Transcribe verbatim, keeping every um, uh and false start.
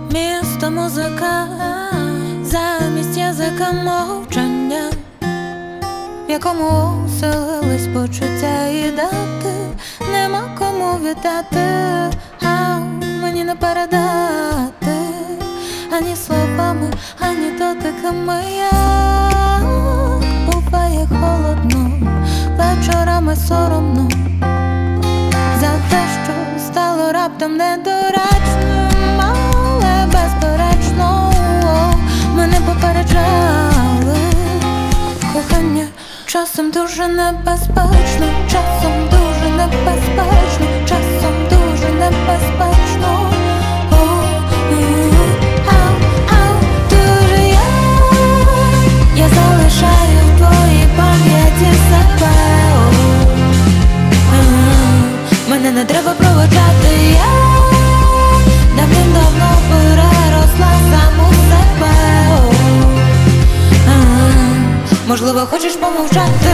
Місто музика, замість язика мовчання, в якому селились почуття і дати, нема кому віддати, а мені не передати ані словами, ані дотиками. Як буває холодно, вечорами соромно за те, що стало раптом недоречним, але безперечно мене попереджали. Кохання часом дуже небезпечно, часом дуже небезпечно, часом дуже небезпечно. Я залишаю в твоїй пам'яті себе. Мене не треба проводжати, я давним-давно переросла саму себе. Можливо, хочеш помовчати?